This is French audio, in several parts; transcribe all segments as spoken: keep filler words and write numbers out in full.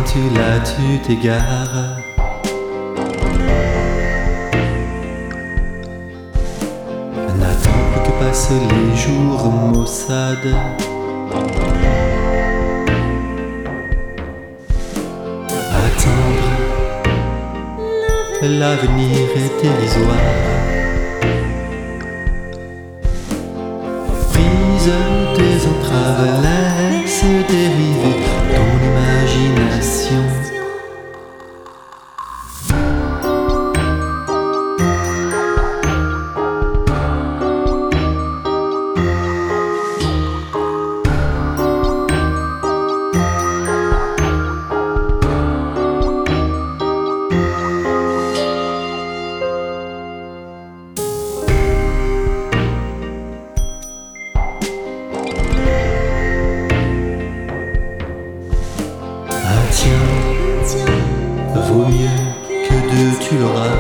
dis-tu là, tu t'égares? N'attends plus que passent les jours maussades. Attendre, l'avenir est dérisoire. Brise tes entraves, laisse dériver ton imagination. Un tien vaut mieux que deux, tu l'auras.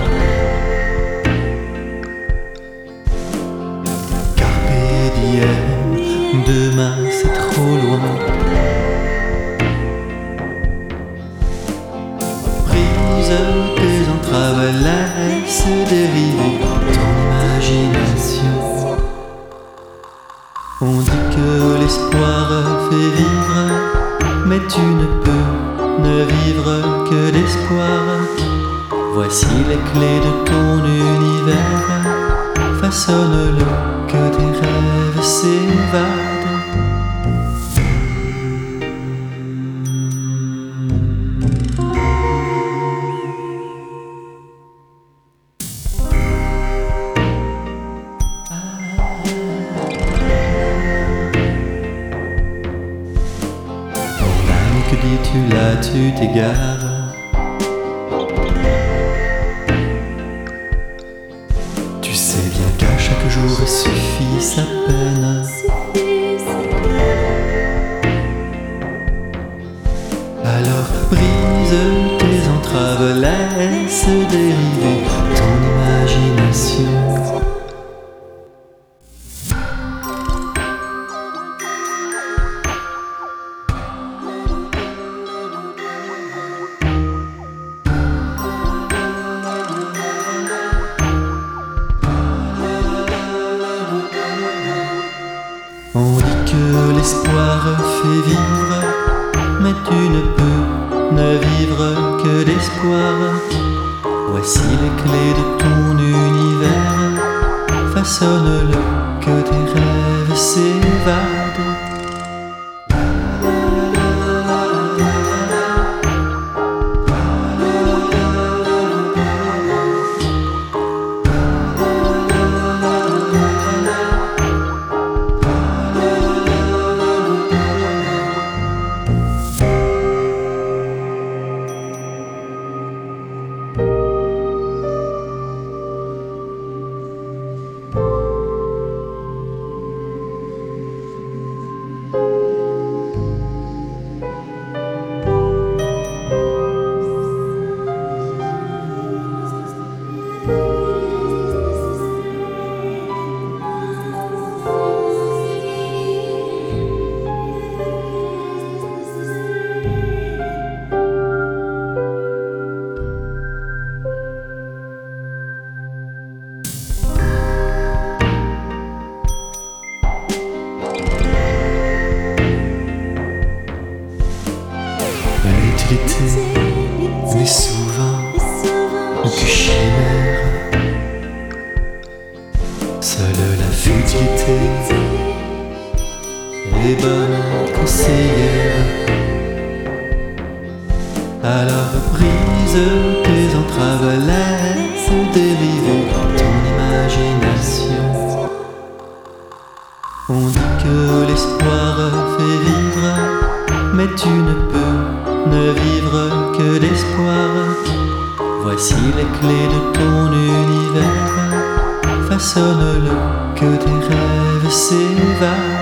Carpe diem, demain c'est trop loin. Brise tes entraves, laisse dériver ton imagination. On dit que l'espoir fait vivre, mais tu ne peux ne vivre que d'espoir. Voici les clés de ton univers, façonne-le, que tes rêves s'évadent. Que dis-tu là, tu t'égares? Tu sais bien qu'à chaque jour suffit sa peine. Alors brise tes entraves, laisse dériver ton imagination. On dit que l'espoir fait vivre, mais tu ne peux ne vivre que d'espoir. Voici les clés de ton univers, façonne-le, que tes rêves s'évadent. Mais souvent du chimère, seule la futilité est bonne conseillère. Alors brise tes entraves, laisse dériver ton imagination. On dit que l'espoir fait vivre, mais tu ne peux ne vivre que d'espoir. Voici les clés de ton univers, façonne-le, que tes rêves s'évadent.